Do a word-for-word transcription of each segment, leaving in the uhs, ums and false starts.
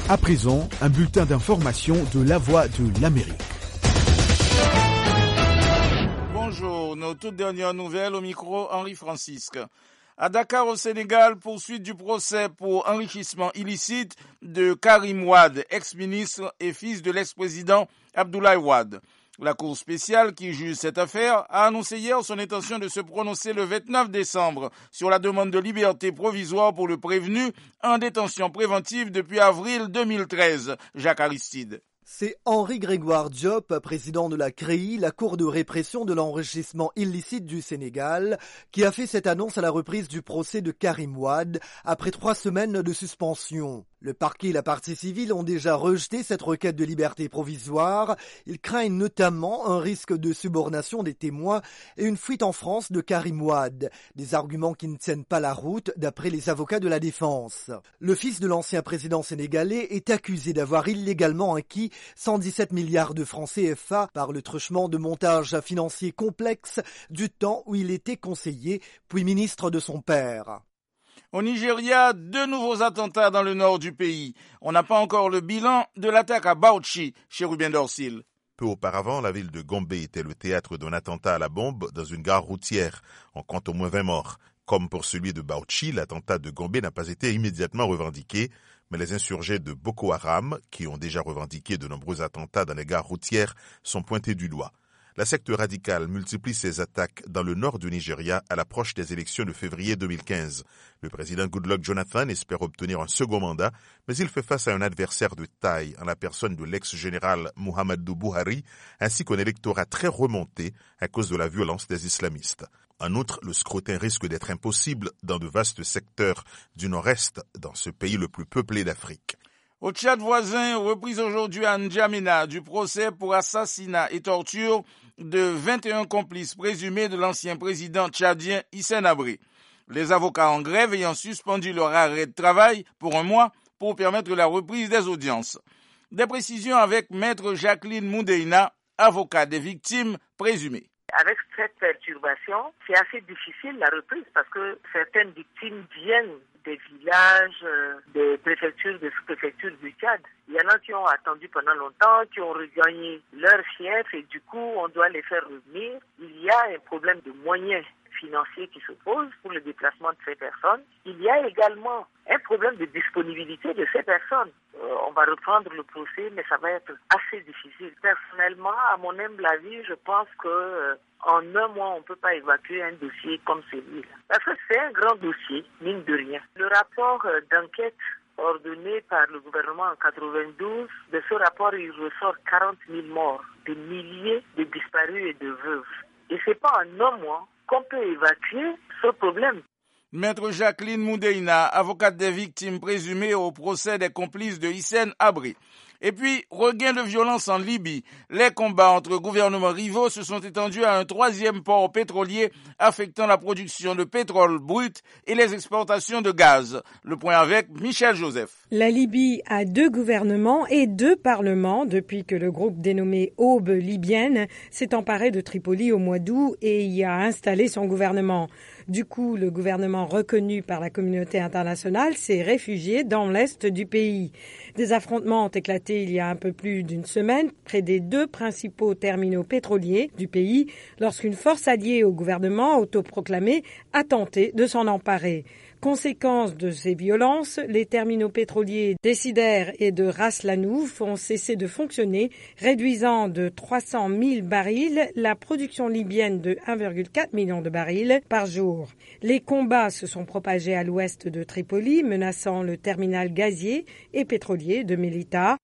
À présent, un bulletin d'information de La Voix de l'Amérique. Bonjour, nos toutes dernières nouvelles au micro Henri Francisque. À Dakar, au Sénégal, poursuite du procès pour enrichissement illicite de Karim Wade, ex-ministre et fils de l'ex-président Abdoulaye Wade. La Cour spéciale qui juge cette affaire a annoncé hier son intention de se prononcer le vingt-neuf décembre sur la demande de liberté provisoire pour le prévenu en détention préventive depuis avril deux mille treize. Jacques Aristide. C'est Henri Grégoire Diop, président de la C R E I, la Cour de répression de l'enrichissement illicite du Sénégal, qui a fait cette annonce à la reprise du procès de Karim Wade après trois semaines de suspension. Le parquet et la partie civile ont déjà rejeté cette requête de liberté provisoire. Ils craignent notamment un risque de subornation des témoins et une fuite en France de Karim Wade. Des arguments qui ne tiennent pas la route d'après les avocats de la défense. Le fils de l'ancien président sénégalais est accusé d'avoir illégalement acquis cent dix-sept milliards de francs C F A par le truchement de montages financiers complexes du temps où il était conseiller, puis ministre de son père. Au Nigeria, deux nouveaux attentats dans le nord du pays. On n'a pas encore le bilan de l'attaque à Bauchi, chez Ruben Dorsil. Peu auparavant, la ville de Gombe était le théâtre d'un attentat à la bombe dans une gare routière. On compte au moins vingt morts. Comme pour celui de Bauchi, l'attentat de Gombe n'a pas été immédiatement revendiqué, mais les insurgés de Boko Haram, qui ont déjà revendiqué de nombreux attentats dans les gares routières, sont pointés du doigt. La secte radicale multiplie ses attaques dans le nord du Nigeria à l'approche des élections de février deux mille quinze. Le président Goodluck Jonathan espère obtenir un second mandat, mais il fait face à un adversaire de taille en la personne de l'ex-général Muhammadu Buhari, ainsi qu'un électorat très remonté à cause de la violence des islamistes. En outre, le scrutin risque d'être impossible dans de vastes secteurs du nord-est, dans ce pays le plus peuplé d'Afrique. Au Tchad voisin, reprise aujourd'hui à N'Djamena du procès pour assassinat et torture de vingt et un complices présumés de l'ancien président tchadien Hissène Habré. Les avocats en grève ayant suspendu leur arrêt de travail pour un mois pour permettre la reprise des audiences. Des précisions avec maître Jacqueline Moudeina, avocat des victimes présumées. Avec cette perturbation, c'est assez difficile la reprise parce que certaines victimes viennent des villages, euh, des préfectures, des sous-préfectures du Tchad. Il y en a qui ont attendu pendant longtemps, qui ont regagné leur fief et du coup on doit les faire revenir. Il y a un problème de moyens financiers qui se pose pour le déplacement de ces personnes. Il y a également un problème de disponibilité de ces personnes. Euh, on va reprendre le procès, mais ça va être assez difficile. Personnellement, à mon humble avis, je pense que euh, en un mois, on ne peut pas évacuer un dossier comme celui-là. Parce que c'est un grand dossier, mine de rien. Le rapport euh, d'enquête ordonné par le gouvernement en quatre-vingt-douze, de ce rapport, il ressort quarante mille morts, des milliers de disparus et de veuves. Et c'est pas en un mois qu'on peut évacuer ce problème. Maître Jacqueline Moudeina, avocate des victimes présumées au procès des complices de Hissène Habré. Et puis, regain de violence en Libye. Les combats entre gouvernements rivaux se sont étendus à un troisième port pétrolier affectant la production de pétrole brut et les exportations de gaz. Le point avec Michel Joseph. La Libye a deux gouvernements et deux parlements depuis que le groupe dénommé Aube libyenne s'est emparé de Tripoli au mois d'août et y a installé son gouvernement. Du coup, le gouvernement reconnu par la communauté internationale s'est réfugié dans l'est du pays. Des affrontements ont éclaté il y a un peu plus d'une semaine près des deux principaux terminaux pétroliers du pays lorsqu'une force alliée au gouvernement autoproclamé a tenté de s'en emparer. Conséquence de ces violences, les terminaux pétroliers d'Essider et de Ras Lanouf ont cessé de fonctionner, réduisant de trois cent mille barils la production libyenne de un virgule quatre million de barils par jour. Les combats se sont propagés à l'ouest de Tripoli, menaçant le terminal gazier et pétrolier de Melita.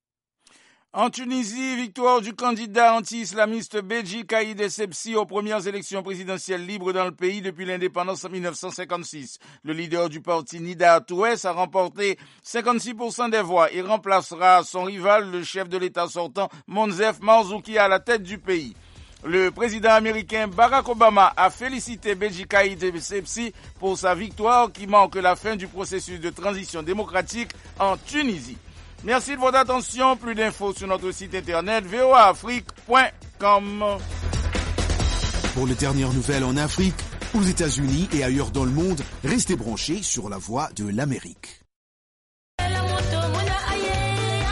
En Tunisie, victoire du candidat anti-islamiste Beji Caïd Essebsi aux premières élections présidentielles libres dans le pays depuis l'indépendance en dix-neuf cent cinquante-six. Le leader du parti Nida Touès a remporté cinquante-six pour cent des voix et remplacera son rival, le chef de l'État sortant, Monzef Marzouki, à la tête du pays. Le président américain Barack Obama a félicité Beji Caïd Essebsi pour sa victoire qui marque la fin du processus de transition démocratique en Tunisie. Merci de votre attention. Plus d'infos sur notre site internet v o a afrique point com. Pour les dernières nouvelles en Afrique, aux États-Unis et ailleurs dans le monde, restez branchés sur la Voix de l'Amérique.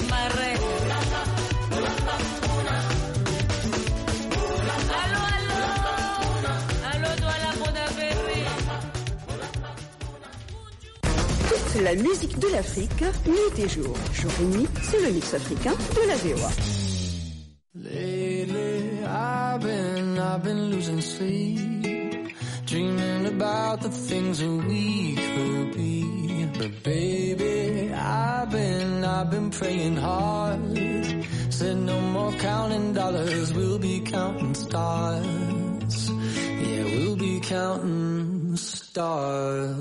amarré. Allo, allo, allo, toi la Monaberry. Toute la musique de l'Afrique, nuit et jour. Jour et nuit, c'est le mix africain de la V O A. Lately, I've been, I've been losing sleep, dreaming about the things that we could be. But baby, I've been, I've been praying hard. Said no more counting dollars, we'll be counting stars. Yeah, we'll be counting stars.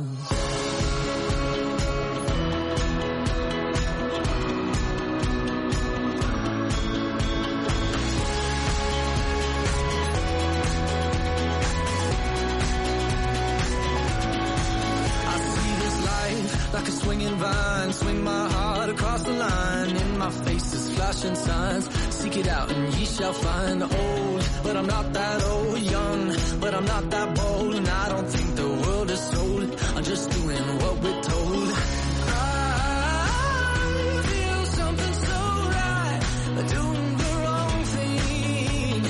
Like a swinging vine, swing my heart across the line. In my face is flashing signs. Seek it out and ye shall find. Old, but I'm not that old. Young, but I'm not that bold. And I don't think the world is sold. I'm just doing what we're told. I feel something so right, doing the wrong thing.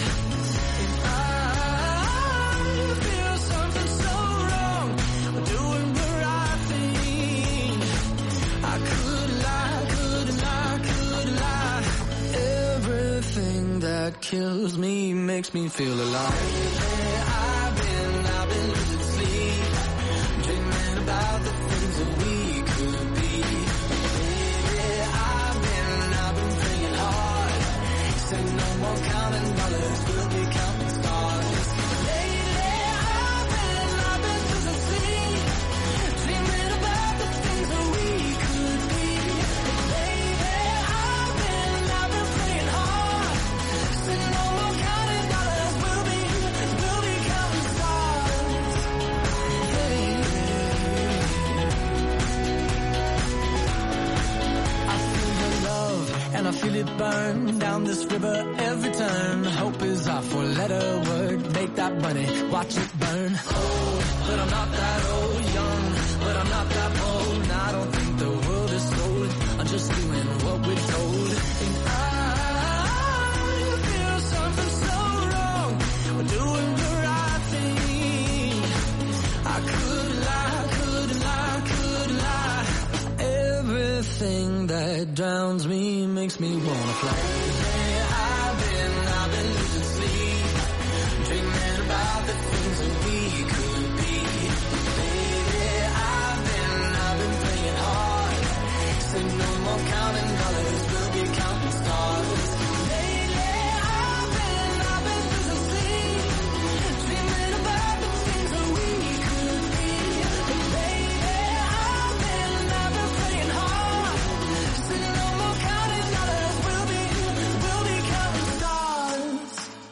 I feel something so wrong, doing the right thing. I could lie, could lie, could lie. Everything that kills me makes me feel alive. I've been, I've been losing sleep, dreaming about the things that we could be. Baby, I've been, I've been praying hard. Said no more counting dollars, we'll be counting stars. Lately, I've been, I've been losing sleep, dreaming about the things that we could be. Baby, I've been, I've been praying hard. Said no more counting dollars, we'll be, we'll be counting stars. Hey. I feel your love and I feel it burn down this river every turn. Hope is our four-letter word. Make that money, watch it burn. Old, but I'm not that old. Young, but I'm not that bold. And I don't think the world is sold. I'm just doing what we're told. And I feel something so wrong. We're doing the right thing. I could lie, could lie, could lie. Everything that drowns me makes me wanna fly. I've been, I've been losing sleep, dreaming about the things that we could be. Baby, I've been, I've been praying hard. Said no more counting dollars, we'll be counting stars. Lately, I've been, I've been losing sleep, dreaming about the things that we could be. Baby, I've been, I've been praying hard. Said no more counting dollars, we'll be, we'll be counting stars.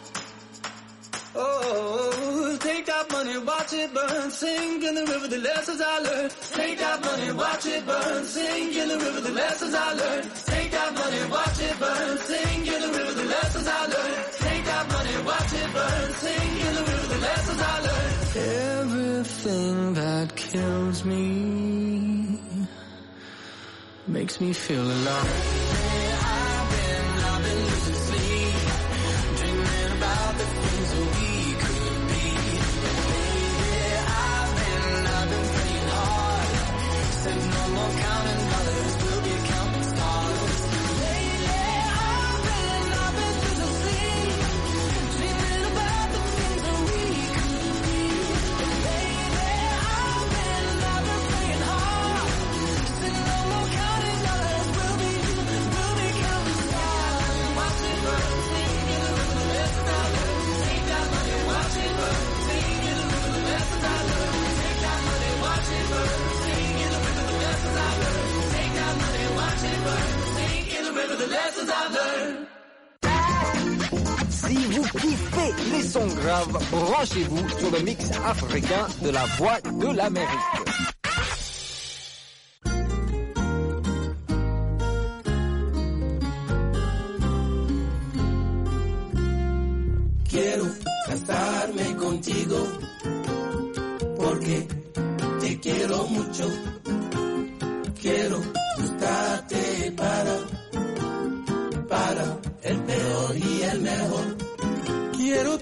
Oh, take that money, watch it burn, sing in the river the lessons I learned. Take that money, watch it burn, sing in the river the lessons I learned. Take that money, watch it burn, sing in the river the lessons I learned. Take that money, watch it burn, sing in the river the lessons I learned. Everything that kills me makes me feel alive. I've been, I've been losing sleep, dreaming about the things that we could be. Baby, I've been, I've been praying hard. Said no more counting dollars, we'll be counting stars. Lately, I've been, I've been losing sleep, dreaming about the things that we could be. Baby, I've been, I've been praying hard. Said no more counting dollars, we'll be, we'll be counting stars. Watch it burn, sing in the river the lessons I learned. Take that money, watch it burn, sing in the river the lessons I learned. Take that money, watch it burn, sing in the river the lessons I learned. Take that money, watch it burn, sing in the river the lessons I learned. Si vous kiffez les sons graves, branchez-vous sur le mix africain de la Voix de l'Amérique. Quiero casarme contigo porque te quiero mucho. Quiero gustarte para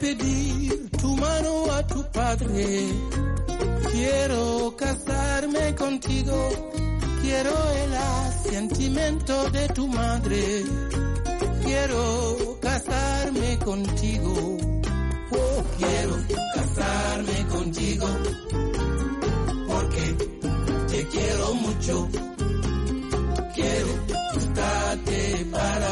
pedir tu mano a tu padre. Quiero casarme contigo. Quiero el asentimiento de tu madre. Quiero casarme contigo. Oh, quiero casarme contigo. Porque te quiero mucho. Quiero buscarte para,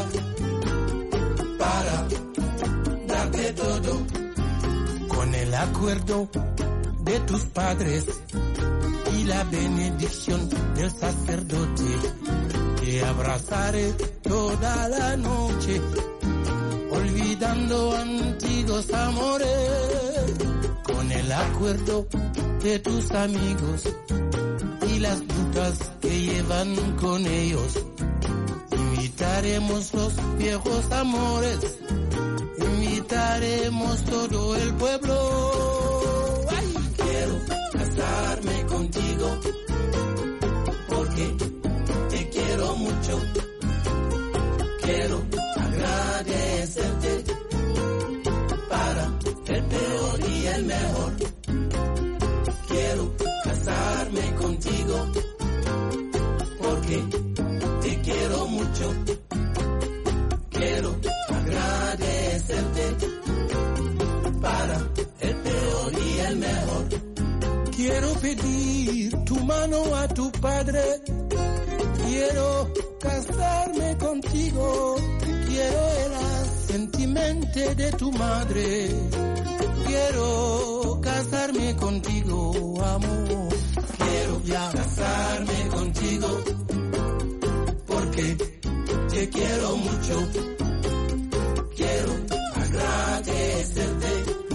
para darte todo. Con el acuerdo de tus padres y la benedicción del sacerdote, te abrazaré toda la noche, olvidando antiguos amores. Con el acuerdo de tus amigos y las putas que llevan con ellos, invitaremos los viejos amores, invitaremos todo el pueblo. ¡Ay! Quiero casarme contigo, porque te quiero mucho. Quiero agradecerte para el peor y el mejor. Quiero casarme contigo, porque te quiero mucho. Quiero agradecerte para el peor y el mejor. Quiero pedir tu mano a tu padre. Quiero casarme contigo. Quiero el asentimiento de tu madre. Quiero casarme contigo, amor. Quiero ya casarme contigo, porque te quiero mucho. Quiero agradecerte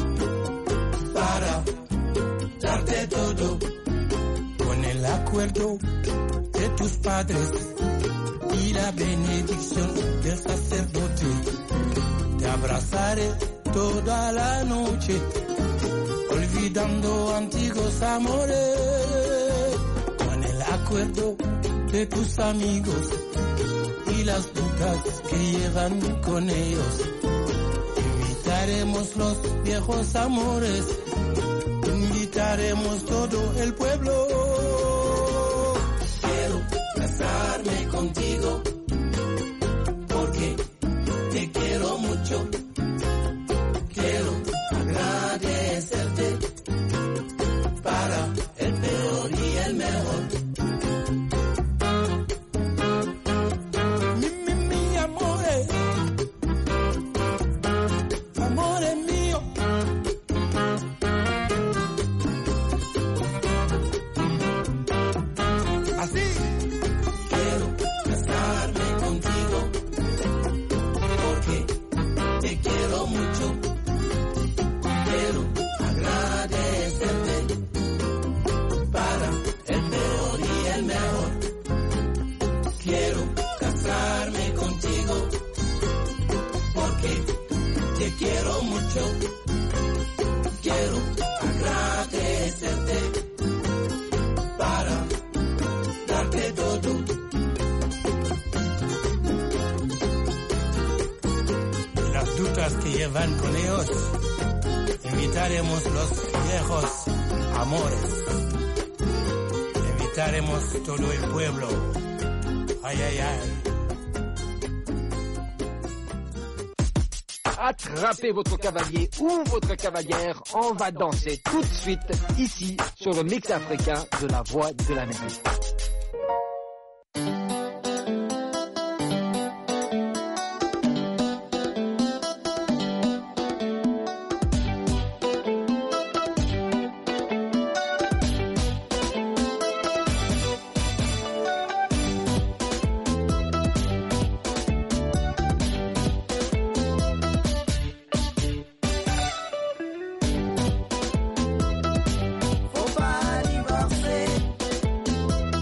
para darte todo. Con el acuerdo de tus padres y la benedicción del sacerdote, te abrazaré toda la noche, olvidando antiguos amores. Con el acuerdo de tus amigos y las putas que llevan con ellos, invitaremos los viejos amores, invitaremos todo el pueblo. Quiero casarme contigo, porque te quiero mucho. Quiero agradecerte para el peor y el mejor. Mi, mi, mi amore, amore mío. Así. Quiero casarme contigo, porque te quiero mucho. Quiero agradecerte para el peor y el mejor. Quiero casarme contigo, porque te quiero mucho. Quiero agradecerte para darte todo. Las dudas que llevan con ellos, invitaremos los viejos amores, invitaremos todo el pueblo. Ay, ay, ay. Attrapez votre cavalier ou votre cavalière, on va danser tout de suite ici sur le mix africain de la Voix de l'Amérique. Faut pas divorcer.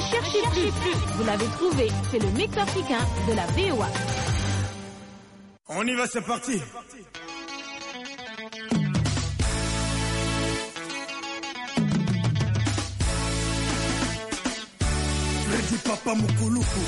cherchez plus. Vous l'avez trouvé, c'est le mix africain de la V O A. On y va, c'est parti. Freddy Papa Mukuluku.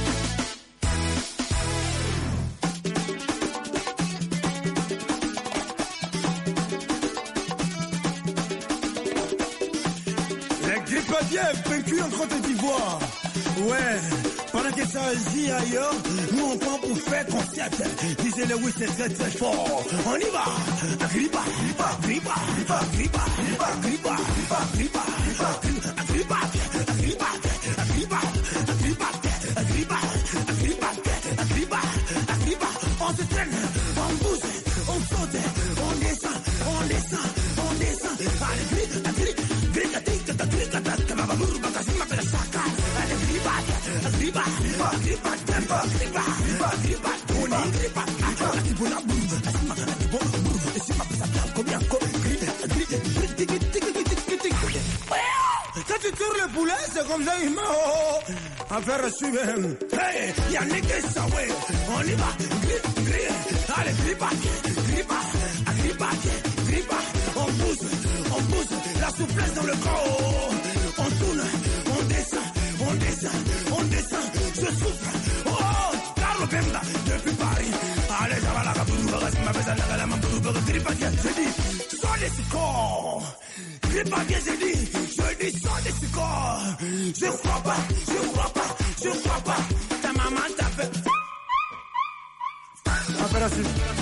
Vaincu en Côte d'Ivoire. Ouais, pendant que ça agit ailleurs, nous on prend pour faire concert. Disait le oui, c'est très très fort. On y va. Agrippa, Agrippa, Agrippa, Agrippa, Agrippa, Agrippa, Agrippa, Agrippa, Agrippa, Agrippa, Agrippa, Agrippa, Agrippa, Agrippa, Agrippa, Agrippa. On se traîne, on bouge, on saute, on descend, on descend, on descend. Allez, Agrippa, Agrippa, Agrippa, quand tu tires le poulet, c'est comme ça, il m'a affaire à suivre. Hey, Yannick et Sawé, on y va. Allez, grippa, grippa, grippa, grippa. On pousse, on pousse, la souplesse dans le corps. On tourne, on descend, on descend, on descend. Je souffre. Oh, Carlo Bemba, depuis Paris. Allez, ça va la caboulou, ma besa, la gala, ma boulou, grippa, j'ai dit, sans les corps. Grippa, j'ai dit, je dis sans les corps. Je crois pas, je crois pas, je crois pas. Ta maman t'a fait. Opération.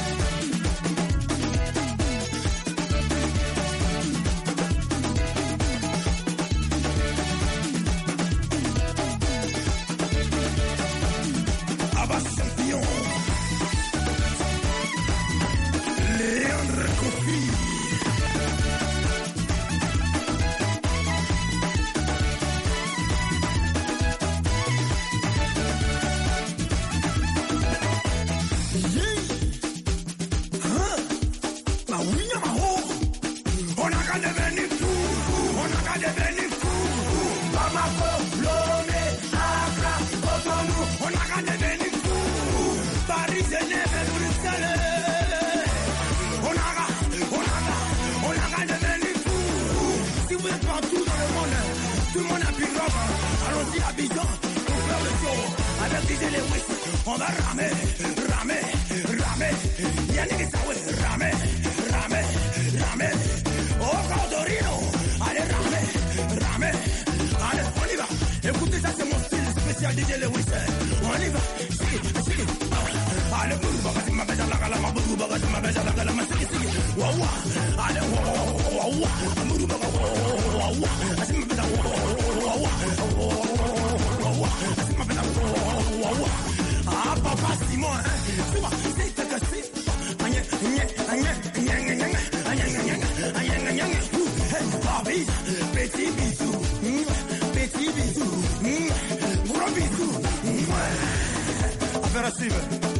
On va ramer, ramer, ramer. Yannick et Sawé, ramer, ramer, ramer. Oh, Cordorino, allez, ramer, ramer. Allez, on y va. Écoutez, ça c'est mon style spécial D J Lewis. On y va. Sigi, sigi. Allez, boum, bagati, ma beja, la gala, ma boum, bagati, ma beja, la gala, ma sigi, sigi. Waouh, waouh. Allez, waouh, waouh, waouh. Amourou, baga, waouh, waouh, waouh. Asi, ma beja, waouh, waouh, waouh. Waouh, waouh. Asi, ma beja, waouh, waouh, waouh. Ah, papa Simon, hein, tu vois, c'est ta cassée. Agnè, agnè, agnè, agnè, agnè, agnè, agnè, agnè, agnè, agnè. Hey, Bobby, petit bisou, petit bisou, gros bisou. Affaire à suivre.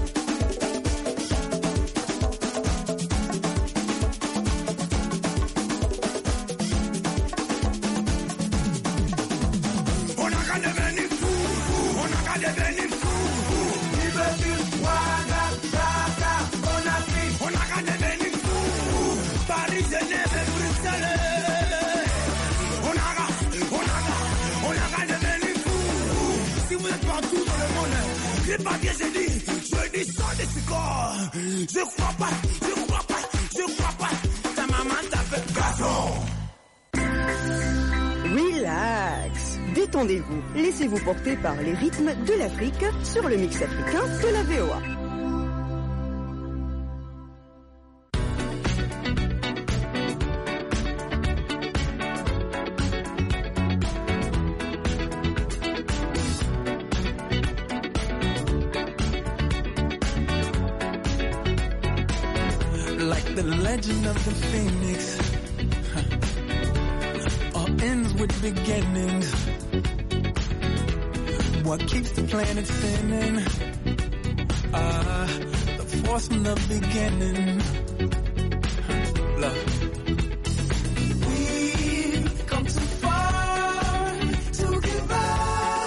On a qu'à devenir fou, on a qu'à devenir fou. C'est pas bien, j'ai dit, je dis sans des corps. Je crois pas, je crois pas, je crois pas. Ta maman t'a fait garçon. Relax, détendez-vous, laissez-vous porter par les rythmes de l'Afrique sur le mix africain de la V O A. The legend of the phoenix huh. All ends with beginnings. What keeps the planet spinning? Ah, uh, the force from the beginning. Huh. Love. We've come too far to give up.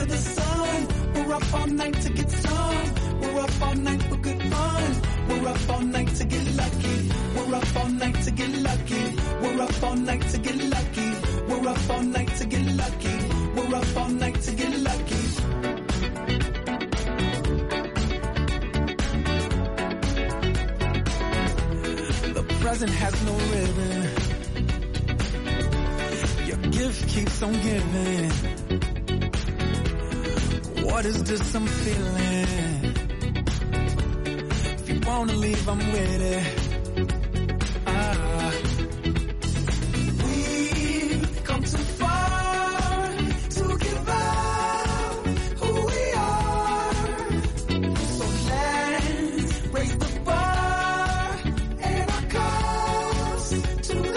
to the sun. We're up all night to get some. We're up all night for good fun. We're up all night to get lucky. We're up all night to get lucky. We're up all night to get lucky. We're up all night to get lucky. We're up all night to get lucky. The present has no ribbon. Your gift keeps on giving. What is this I'm feeling? If you wanna leave, I'm with it. Ah. We've come too far to give up who we are. So let's raise the bar and our cups to the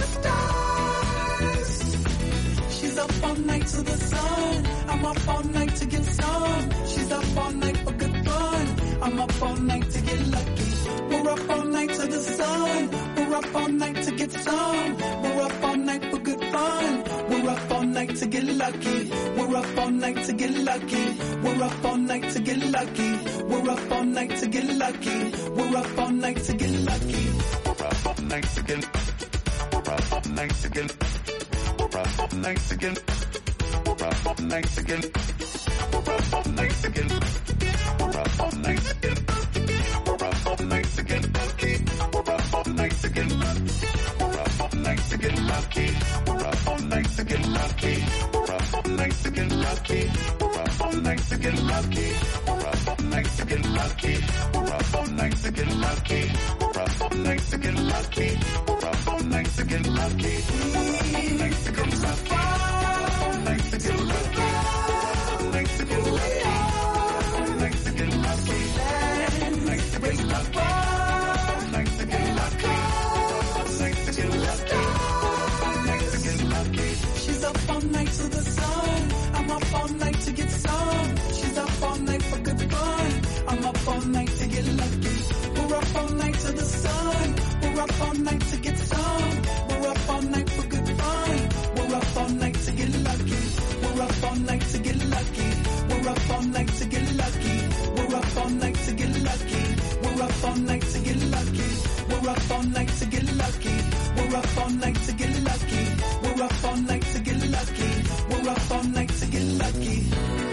stars. She's up all night to the sun. I'm up all night to get some. She's up all night for good fun. I'm up all night to get lucky. We're up all night to the sun. We're up all night to get some. We're up all night for good fun. We're up all night to get lucky. We're up all night to get lucky. We're up all night to get lucky. We're up all night to get lucky. We're up all night to get lucky. We're up all night to get. We're up all night to get. We're up all night to get. We're up all night to get. We're up all night to get. We're up all night to get. We're up all night to get lucky. We're up all night to get lucky. We're up all night to get lucky. We're up all night to get lucky. We're up all night to get lucky. We're up all night to get lucky. We're up all night to get lucky. We're up all night to get lucky. We're up all night to get lucky. We're up all night to get lucky. We're up all night to get lucky. Night to get lucky. Night to get lucky. Night to get lucky. Night to get lucky. Night to get lucky. Night to get lucky. Night to get lucky. She's up all night to the sun. I'm up all night to get some. She's up all night for good fun. I'm up all night to get lucky. We're up all night to the sun. We're up all night to get some. We're up all night for good fun. We're up all night to get lucky. We're up all night to get lucky. We're up all night to get lucky. We're up all night to get lucky. We're up all night to get lucky. We're up all night to get lucky. We're up all night to get lucky. We're up all night to get lucky. We're up all night to get lucky.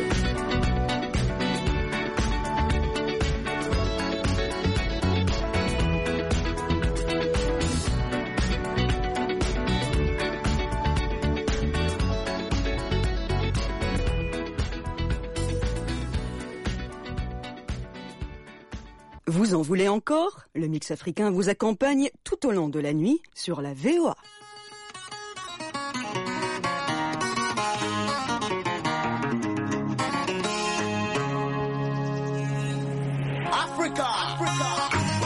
Vous en voulez encore? Le Mix africain vous accompagne tout au long de la nuit sur la V O A. Africa, Africa.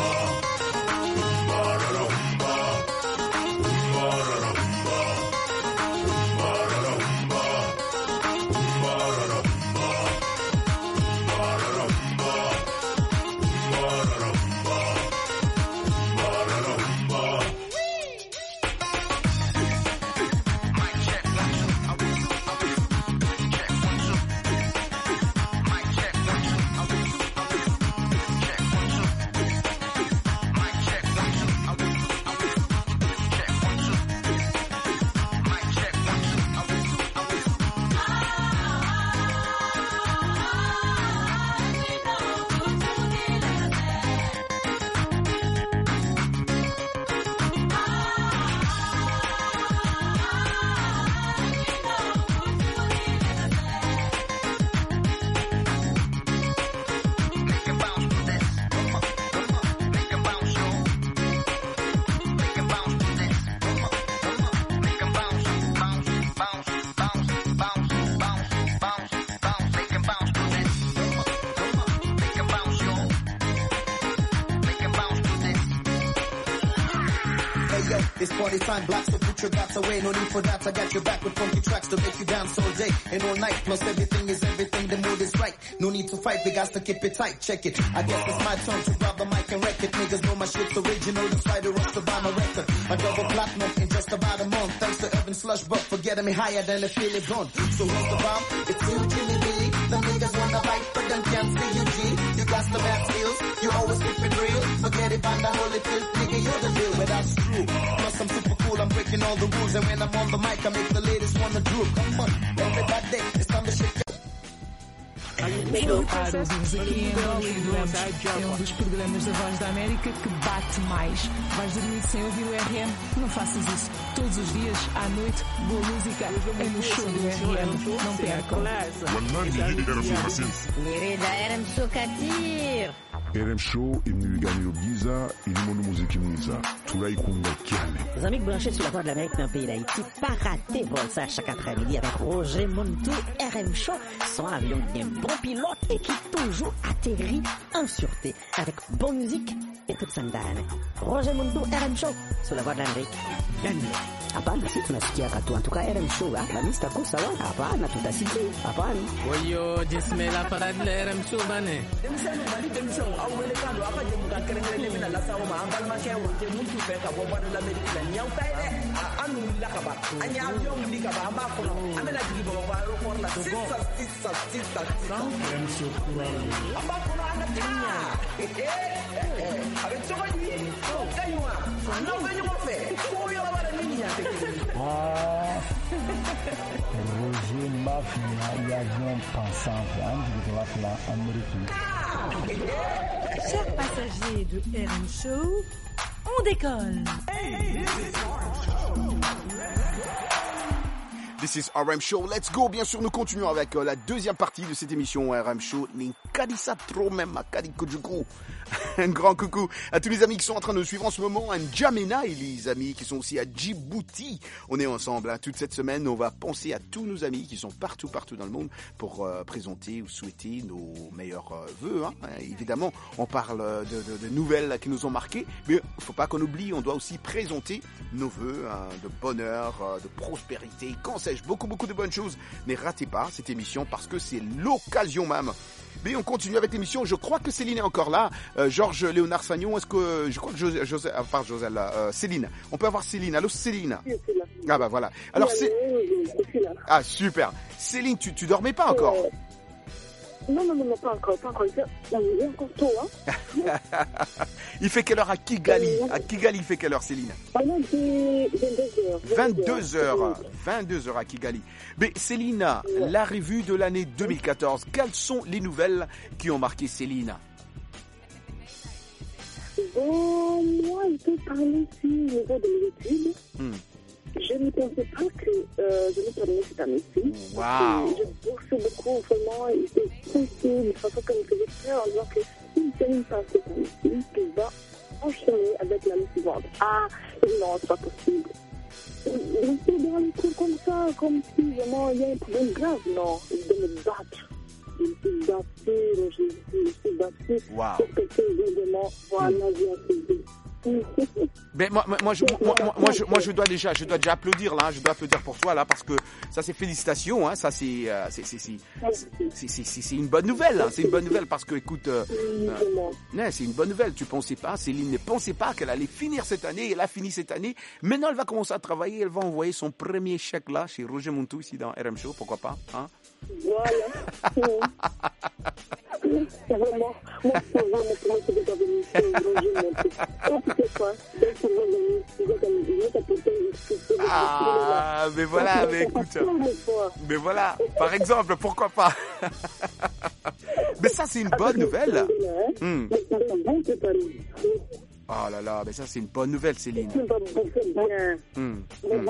It's party time, black, so put your bats away. No need for that, I got your back with funky tracks to make you dance all day and all night. Plus everything is everything, the mood is right. No need to fight, we got to keep it tight, check it. I guess it's my turn to grab the mic and wreck it. Niggas know my shit's original, that's why the rest to buy my record. I double platinum in just about a month. Thanks to Evan Slush, but for getting me higher than the feel is gone. So who's the bomb? It's you, Jimmy Billy. The the holy filth, nigga, you're the deal, but that's true. Plus I'm super cool, I'm breaking all the rules, and when I'm on the mic, I make the ladies wanna droop. Come on, everybody, it's time to shake. Estou para ouvires aqui em Hollywood. É um dos programas da Voz da América que bate mais. Vais dormir sem ouvir o R M? Não faças isso. Todos os dias, à noite, boa música é no show do R M. Não percam. Querida R M Show Katir. R M Show imni gagner Giza, ilimono muziki mwiza. Tulai kunga kiane. Les amis branchés sur la Voix de l'Amérique dans le pays d'Haïti, pas rater Volsa chaque après-midi avec Roger Montou, R M Show, son avion bien bon pilote et qui toujours atterrit en sûreté avec bonne musique et toute sandane. Roger Montou, R M Show, sur la Voix de l'Amérique. Hapana, si tunasikia katu. En tout cas, R M Show, la mista kusa wa. Hapana, tutasiki. Hapana. Oyo, jismela parade la R M Show bane. Demisano bali demisano awele kando apa jemuka kerengere mina la sawo ma ambal ma kewo je muntu fe ka boba de l'Amérique la nyaw tay de anu la ka ba anya avion li ka ba amba ko amela digi bo ba ro for la sisa sisa sisa sisa R M Show amba ko ana tinya avec ça ni ko kaywa non venyo ko fe ko yo ba de ninya te ah Roger Mafia l'avion pensant de la Amérique. Chers passagers de R M Show, on décolle. This is R M Show, let's go. Bien sûr, nous continuons avec euh, la deuxième partie de cette émission R M Show. Linkadisa trop même à Kadikojuku. Un grand coucou à tous les amis qui sont en train de nous suivre en ce moment, à N'Djamena et les amis qui sont aussi à Djibouti. On est ensemble hein. Toute cette semaine, on va penser à tous nos amis qui sont partout, partout dans le monde pour euh, présenter ou souhaiter nos meilleurs euh, vœux. Hein. Évidemment, on parle de, de, de nouvelles qui nous ont marquées, mais il ne faut pas qu'on oublie, on doit aussi présenter nos vœux hein, de bonheur, de prospérité, qu'en sais-je, beaucoup, beaucoup de bonnes choses. Ne ratez pas cette émission parce que c'est l'occasion même. Mais on continue avec l'émission. Je crois que Céline est encore là. Euh, Georges Léonard Sagnon, est-ce que je crois que José, José à part José, euh, Céline. On peut avoir Céline. Allô Céline. Oui, c'est là. Ah bah voilà. Alors oui, c'est. Oui, oui, là. Ah super. Céline, tu tu dormais pas encore? Euh... Non, non, non, non, pas encore, pas encore. Il est encore tôt, hein. Il fait quelle heure à Kigali? À Kigali, il fait quelle heure, Céline? vingt-deux heures. vingt-deux heures. vingt-deux heures à Kigali. Mais Céline, ouais. La revue de l'année deux mille quatorze, quelles sont les nouvelles qui ont marqué Céline? Bon, moi, je peux parler sur le niveau de mes études. Hmm. Je ne pensais pas que euh, je me terminais cette année-ci. Wow. Je bossais beaucoup, vraiment, et c'est possible, de façon comme je faisais faire en disant que si je ne termine pas cette année-ci, je vais enchaîner avec l'année suivante. Ah, non, c'est pas possible. Je suis dans les cours comme ça, comme si vraiment il y a un problème grave. Non, je dois me battre. Je suis battue, je suis battue. Wow. Pour que je vraiment voir la vie en fait. Mais moi, moi, je, moi, moi, moi, je, moi, je dois déjà, je dois déjà applaudir là. Je dois applaudir pour toi là parce que ça, c'est félicitations. Hein, ça, c'est, euh, c'est, c'est, c'est, c'est, c'est, c'est, c'est une bonne nouvelle. Hein, c'est une bonne nouvelle parce que, écoute, euh, euh, c'est une bonne nouvelle. Tu pensais pas, Céline ne pensait pas qu'elle allait finir cette année. Elle a fini cette année. Maintenant, elle va commencer à travailler. Elle va envoyer son premier chèque là chez Roger Montou ici dans R M Show. Pourquoi pas, hein? Voilà. C'est vraiment, moi, c'est vraiment pour que vous avez mis Ah, mais voilà, mais écoute. Mais voilà, par exemple, pourquoi pas? Mais ça, c'est une bonne nouvelle. Hum. Oh là là, mais ça c'est une bonne nouvelle, Céline. Mmh. Mmh.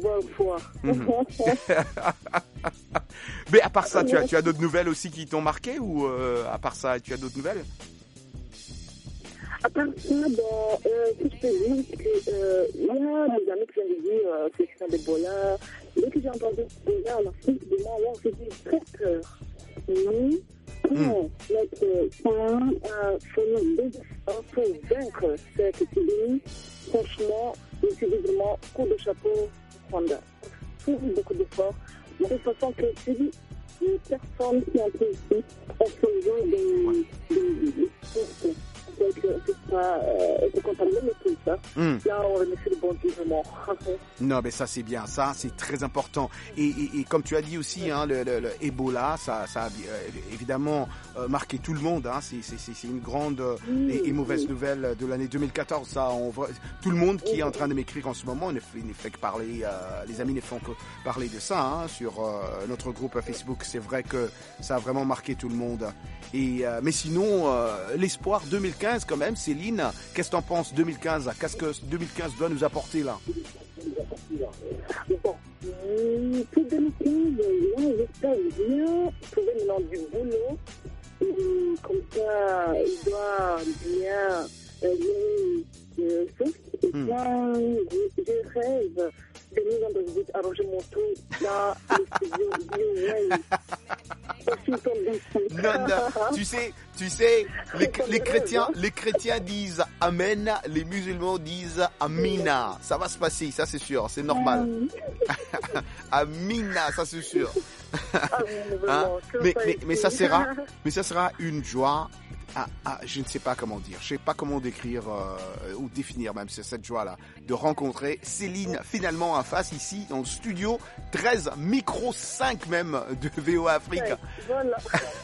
Mais à part ça, tu as, tu as d'autres nouvelles aussi qui t'ont marqué ou euh, à part ça, tu as d'autres nouvelles? À part ça, bon, euh, si je peux dire que euh, il y a des amis qui viennent de dire euh, que c'est d'Ebola. Dès que j'ai entendu Ebola en Afrique, de moi, on s'est dit très peur. Oui. Pour notre parent, pour vaincre cette épidémie, franchement, je suis vraiment coup de chapeau Rwanda. Tout beaucoup d'efforts. De toute façon, que tu dis, deux personnes qui ont été ici en faisant des, des, des tests. Donc, c'est pas euh, c'est contaminé, mais tout ça. Mm. Là, on remercie le bon Dieu, vraiment. Non, mais ça, c'est bien. Ça, c'est très important. Et, et, et comme tu as dit aussi, hein, le, le, le Ebola, ça, ça a euh, évidemment euh, marqué tout le monde. Hein. C'est, c'est, c'est une grande euh, mm. et, et mauvaise mm. nouvelle de l'année deux mille quatorze. Ça, on voit, tout le monde qui est en train de m'écrire en ce moment ne fait, ne fait que parler, euh, les amis ne font que parler de ça hein, sur euh, notre groupe Facebook. C'est vrai que ça a vraiment marqué tout le monde. Et, euh, mais sinon, euh, l'espoir deux mille quinze quand même, Céline, qu'est-ce que t'en penses deux mille quinze? Qu'est-ce que deux mille quinze doit nous apporter là? Bon, pour deux mille quinze, moi j'espère bien trouver maintenant du boulot. Et comme ça, il doit bien gagner des choses. Et Hmm. bien, je, je rêve de nous entendre arranger mon tout dans le studio BioWave. Non, non, tu sais, tu sais, les, les chrétiens, les chrétiens disent Amen, les musulmans disent Amina. Ça va se passer, ça c'est sûr, c'est normal. Amina, ça c'est sûr. Hein? mais, mais, mais ça sera, mais ça sera une joie. Ah, ah, je ne sais pas comment dire, je ne sais pas comment décrire euh, ou définir même cette joie-là, de rencontrer Céline finalement en face ici dans le studio treize, micro cinq même de V O A Afrique. Voilà.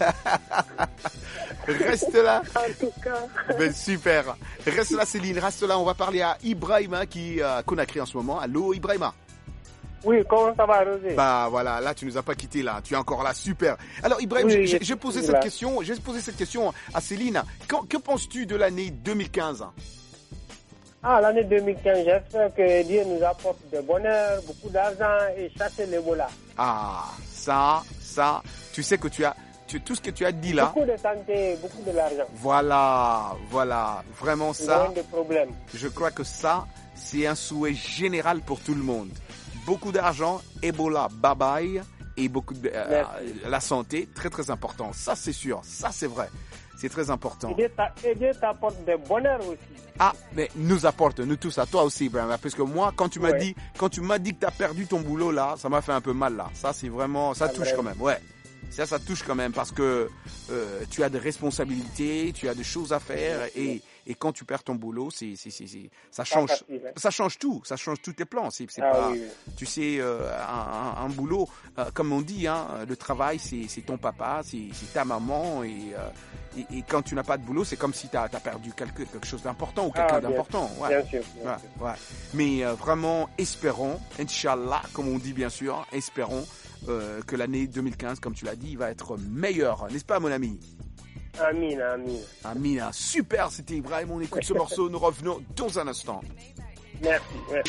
Reste là. En tout cas. Ben, super. Reste là Céline, reste là, on va parler à Ibrahima qui est à Conakry en ce moment. Allô Ibrahima. Oui, comment ça va, Rosé? Bah voilà, là tu nous as pas quitté là, tu es encore là, super. Alors Ibrahim, oui, j'ai, j'ai posé cette là. question, j'ai posé cette question à Céline. Quand, que penses-tu de l'année deux mille quinze? Ah, l'année deux mille quinze, j'espère que Dieu nous apporte de bonheur, beaucoup d'argent et chasser l'Ebola. Ah, ça, ça, tu sais que tu as, tu, tout ce que tu as dit là. Beaucoup de santé, beaucoup de l'argent. Voilà, voilà, vraiment ça. Moins de problèmes. Je crois que ça, c'est un souhait général pour tout le monde. Beaucoup d'argent, Ebola, bye bye, et beaucoup de euh, la santé, très très important. Ça c'est sûr, ça c'est vrai, c'est très important. Et Dieu, et Dieu t'apporte de bonheur aussi. Ah, mais nous apporte, nous tous, à toi aussi, Ibrahim, parce que moi, quand tu m'as ouais. dit, quand tu m'as dit que t'as perdu ton boulot là, ça m'a fait un peu mal là. Ça c'est vraiment, ça ah, touche vrai. quand même, ouais. Ça, ça touche quand même parce que euh, tu as des responsabilités, tu as des choses à faire et, et quand tu perds ton boulot, c'est, c'est, c'est, c'est, ça change, ça change tout, ça change tous tes plans. C'est, c'est ah, pas, oui, oui. Tu sais, euh, un, un, un boulot, euh, comme on dit, hein, le travail, c'est, c'est ton papa, c'est, c'est ta maman et, euh, et, et quand tu n'as pas de boulot, c'est comme si tu as perdu quelque, quelque chose d'important ou quelqu'un ah, d'important. Ouais. Bien sûr. Bien ouais, sûr. Ouais. Mais euh, vraiment, espérons, Inch'Allah, comme on dit bien sûr, espérons. Euh, que l'année deux mille quinze, comme tu l'as dit, va être meilleure, n'est-ce pas mon ami? Amin, amin. Amin, super, c'était Ibrahim, on écoute ce morceau, nous revenons dans un instant. Merci, merci.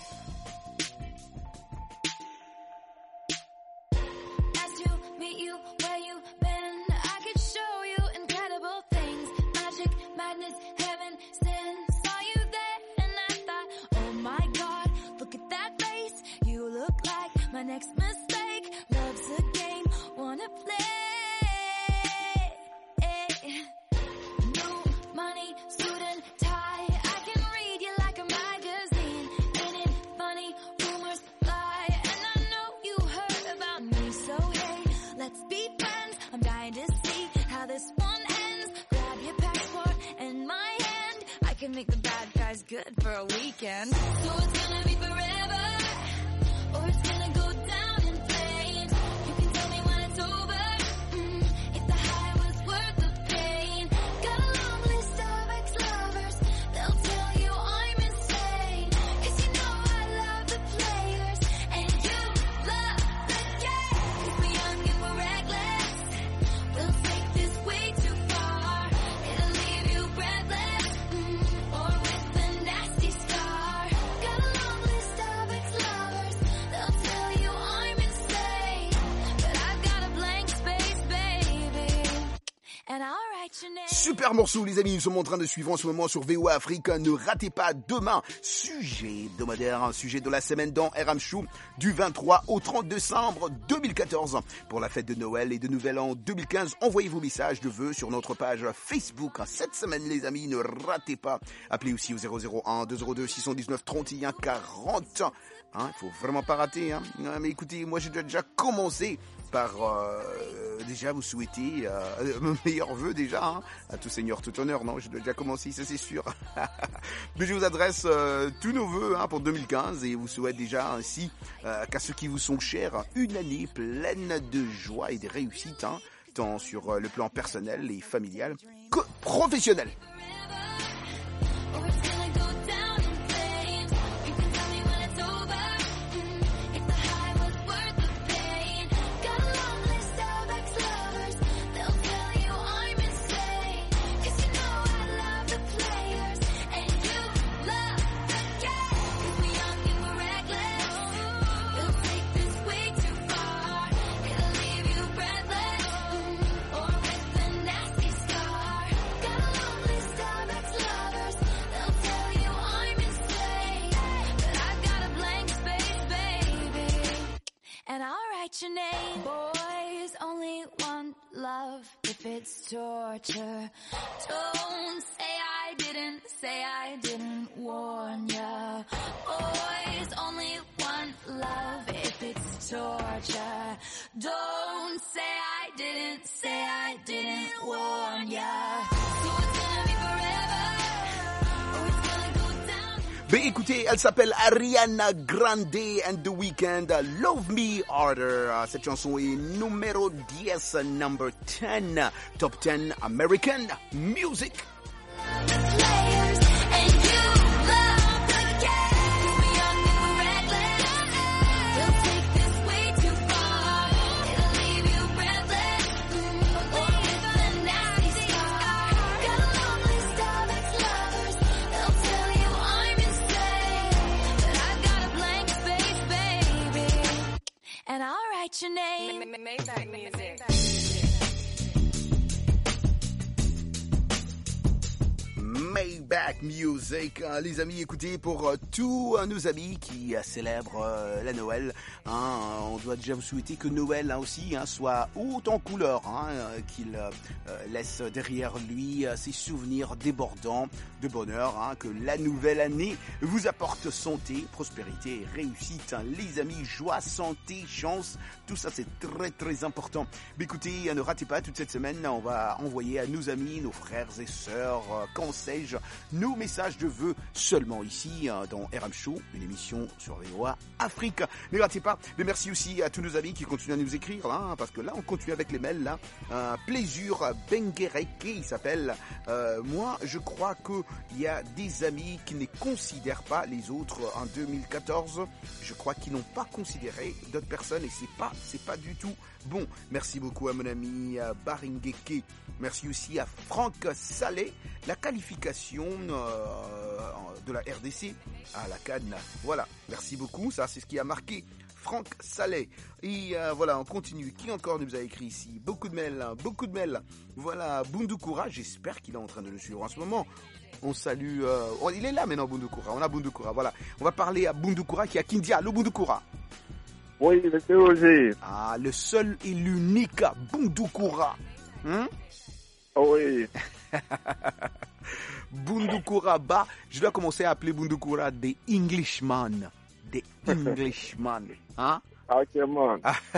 Good for a weekend. So it's gonna be forever, or it's gonna go down in flames. You can tell me when it's over, mm, if the high was worth the pain. Got a long list of ex-lovers, they'll tell you I'm insane. Cause you know I love the players, and you love the game. Cause we're young and we're reckless, we'll take this way too far. It'll leave you breathless, mm, or with nasty scar. Got a long list of ex-lovers, they'll tell you I'm insane, but I've got a blank space, baby, and I'll write your name. Super morceau les amis, nous sommes en train de suivre en ce moment sur V O A Afrique. Ne ratez pas demain, sujet hebdomadaire, un sujet de la semaine dans R M Show du vingt-trois au trente décembre deux mille quatorze. Pour la fête de Noël et de Nouvel An deux mille quinze, envoyez vos messages de vœux sur notre page Facebook. Cette semaine les amis, ne ratez pas. Appelez aussi au zéro zéro un deux zéro deux six un neuf trente et un quarante. Hein, il faut vraiment pas rater. Hein. Mais écoutez, moi j'ai déjà commencé par euh, déjà vous souhaiter euh, mon meilleur vœu déjà, hein, à tout seigneur, tout honneur, non, je dois déjà commencer, ça c'est sûr. Mais je vous adresse euh, tous nos vœux hein, pour deux mille quinze et vous souhaite déjà ainsi euh, qu'à ceux qui vous sont chers, une année pleine de joie et de réussite, hein, tant sur euh, le plan personnel et familial que professionnel. And I'll write your name. Boys only want love if it's torture. Don't say I didn't, say I didn't warn ya. Boys only want love if it's torture. Don't say I didn't, say I didn't warn ya. So it's gonna be forever. Ben écoutez, elle s'appelle Ariana Grande and The Weeknd, Love Me Harder. Cette chanson est numéro dix, number ten, top ten American Music. And I'll write your name. Maybach music. Maybach Music, les amis, écoutez, pour euh, tous euh, nos amis qui euh, célèbrent euh, la Noël, hein, on doit déjà vous souhaiter que Noël hein, aussi hein, soit haut en couleur, hein, euh, qu'il euh, laisse derrière lui euh, ses souvenirs débordants de bonheur, hein, que la nouvelle année vous apporte santé, prospérité et réussite, hein, les amis, joie, santé, chance, tout ça c'est très très important. Mais écoutez, euh, ne ratez pas toute cette semaine, on va envoyer à nos amis, nos frères et sœurs, euh, quand sais-je, nos messages de vœux seulement ici hein, dans R M Show, une émission sur V O A Afrique. Ne ratez pas, mais merci aussi à tous nos amis qui continuent à nous écrire là, hein, parce que là on continue avec les mails là. Un plaisir Bengereke, il s'appelle. Euh, moi je crois que il y a des amis qui ne considèrent pas les autres en deux mille quatorze. Je crois qu'ils n'ont pas considéré d'autres personnes et c'est pas c'est pas du tout bon. Merci beaucoup à mon ami Baringeke. Merci aussi à Franck Salé. La qualification euh, de la R D C à la Cannes. Voilà, merci beaucoup. Ça, c'est ce qui a marqué Franck Salé. Et euh, voilà, on continue. Qui encore nous a écrit ici? Beaucoup de mails, hein, beaucoup de mails. Voilà, Bundukura, j'espère qu'il est en train de le suivre en ce moment. On salue... Euh... Oh, il est là maintenant, Bundukura. On a Bundukura, voilà. On va parler à Bundukura qui est à Kindia. Allô, Bundukura. Oui, monsieur Roger. Ah, le seul et l'unique Bundukura. Hein? Oui. Bundukura Ba, je dois commencer à appeler Bundukura des Englishman. Des Englishman. Hein? Ok, man.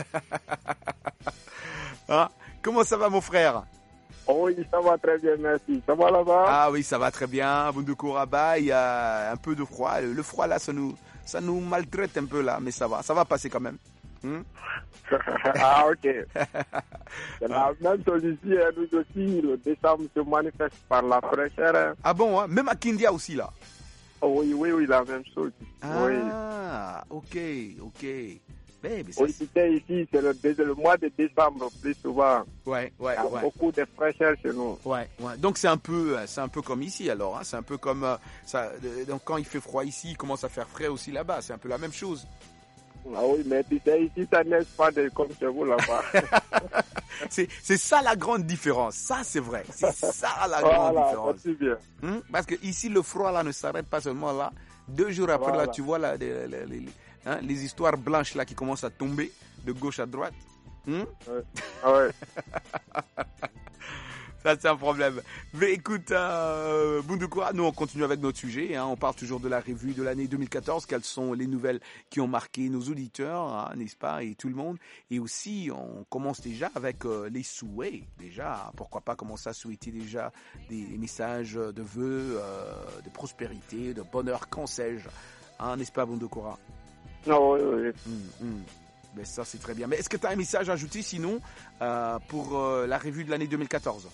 Hein? Comment ça va, mon frère? Oui, ça va très bien, merci. Ça va là-bas? Ah oui, ça va très bien. Bundukura Ba, il y a un peu de froid. Le froid, là, ça nous, ça nous maltraite un peu, là, mais ça va. Ça va passer quand même. Hmm? Ah, ok. C'est la même chose ici, hein, nous aussi, le décembre se manifeste par la fraîcheur. Hein. Ah bon, hein? Même à Kindia aussi, là? Oh, oui, oui, oui, la même chose. Ah, oui. ok, ok. Baby, ça, oui, c'était ici, c'est le, le mois de décembre, plus souvent. Ouais, ouais, Il y a ouais. beaucoup de fraîcheur chez nous. Ouais, ouais. Donc c'est un peu, c'est un peu comme ici, alors. Hein? C'est un peu comme euh, ça. Donc quand il fait froid ici, il commence à faire frais aussi là-bas. C'est un peu la même chose. Ah oui, mais tu sais, ici, ça n'est pas de, comme chez vous là-bas. c'est, c'est ça la grande différence. Ça, c'est vrai. C'est ça la grande voilà, différence. C'est bien. Hum? Parce que ici, le froid là ne s'arrête pas seulement là. Deux jours après, voilà. là, tu vois là, les, les, les, hein, les histoires blanches là qui commencent à tomber de gauche à droite. Hum? Ouais. Ah ouais. Ça, c'est un problème. Mais écoute, euh, Bundukura, nous, on continue avec notre sujet. Hein. On parle toujours de la revue de l'année deux mille quatorze. Quelles sont les nouvelles qui ont marqué nos auditeurs, hein, n'est-ce pas, et tout le monde. Et aussi, on commence déjà avec euh, les souhaits. Déjà, pourquoi pas commencer à souhaiter déjà des messages de vœux, euh, de prospérité, de bonheur, qu'en sais-je. Hein, n'est-ce pas, Bundukura? Non, oui, oui. Mmh, mmh. Ben ça, c'est très bien. Mais est-ce que tu as un message à ajouter, sinon, euh, pour euh, la revue de l'année deux mille quatorze?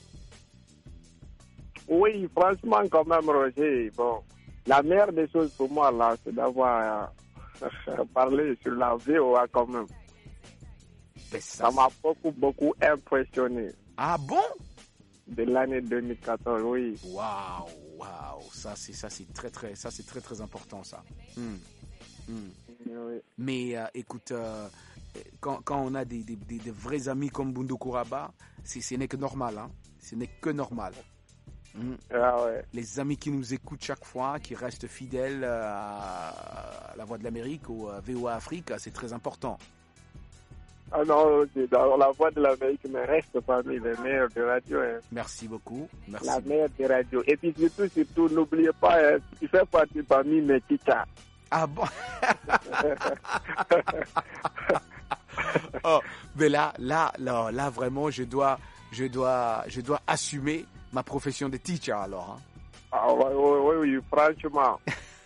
Oui, franchement, quand même, Roger, bon, la meilleure des choses pour moi, là, c'est d'avoir euh, parlé sur la V O A quand même. Ben ça ça m'a beaucoup, beaucoup impressionné. Ah bon? De l'année deux mille quatorze, oui. Waouh, waouh, ça c'est ça c'est très très ça c'est très très important ça. Hum, hum. Oui. Mais euh, écoute, euh, quand, quand on a des, des, des, des vrais amis comme Bundukura, c'est ce n'est que normal, hein. Ce n'est que normal. Hum. Ah ouais. Les amis qui nous écoutent chaque fois, qui restent fidèles à la Voix de l'Amérique ou à V O A Afrique, c'est très important. Ah non, dans la Voix de l'Amérique, mais reste parmi les meilleurs de radio. Hein. Merci beaucoup. Merci. La meilleure des radios. Et puis surtout, surtout, n'oubliez pas, hein, tu fais partie parmi mes teachers. Ah bon? Oh, mais là, là, là, là, vraiment, je dois, je dois, je dois assumer ma profession de teacher alors. Hein. Ah oui, oui, oui, oui, franchement.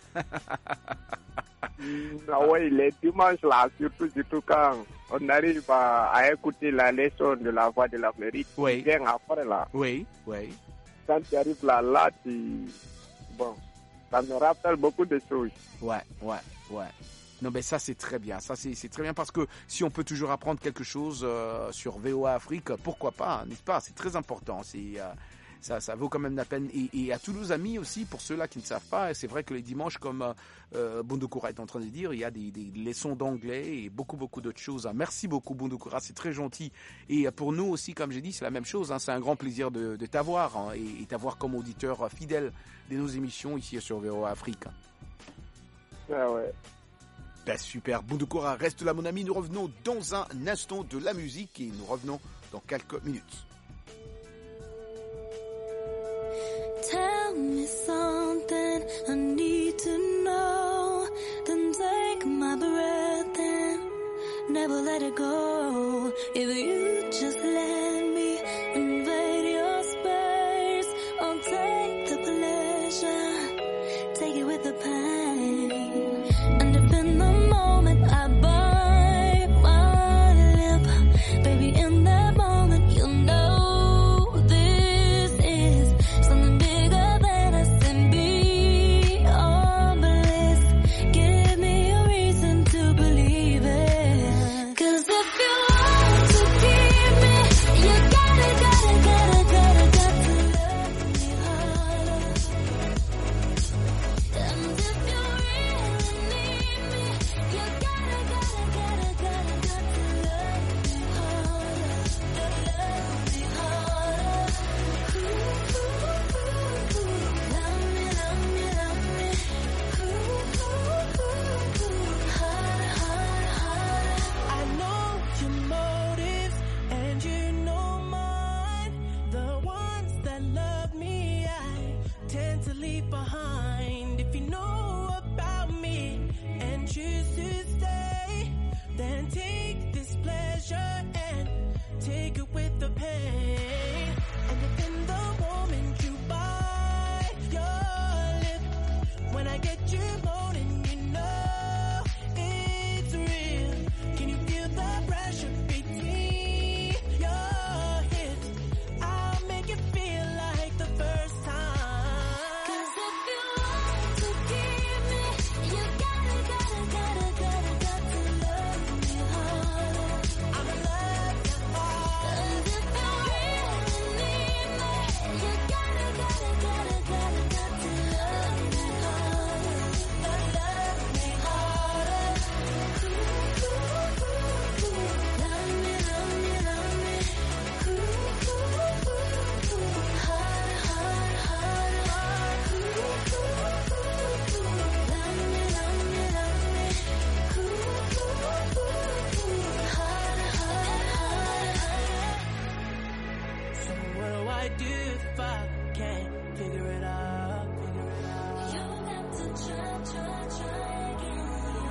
Ah oui, les dimanches là, surtout, surtout quand on arrive à, à écouter la leçon de la Voix de l'Amérique, oui. Bien après là. Oui, oui. Quand tu arrives là, là, tu... Bon, ça me rappelle beaucoup de choses. Ouais, ouais, ouais. Non, mais ça, c'est très bien. Ça, c'est, c'est très bien parce que si on peut toujours apprendre quelque chose euh, sur V O A Afrique, pourquoi pas, n'est-ce pas? C'est très important. C'est... Euh, Ça, ça vaut quand même la peine. Et, et à tous nos amis aussi, pour ceux-là qui ne savent pas, c'est vrai que les dimanches, comme euh, Bundukura est en train de dire, il y a des, des leçons d'anglais et beaucoup, beaucoup d'autres choses. Merci beaucoup, Bundukura, c'est très gentil. Et pour nous aussi, comme j'ai dit, c'est la même chose. Hein, c'est un grand plaisir de, de t'avoir hein, et, et t'avoir comme auditeur fidèle de nos émissions ici sur V O A Afrique. Ah ouais. Ben super, Bundukura, reste là, mon ami. Nous revenons dans un instant de la musique et nous revenons dans quelques minutes. Tell me something I need to know. Then take my breath and never let it go. If you just let me invade your space, I'll take the pleasure, take it with the pain. And if in the moment I bite my lip, baby, in that moment you'll know. Give me I do if I can't figure it out? Figure it out. You got to try, try, try again.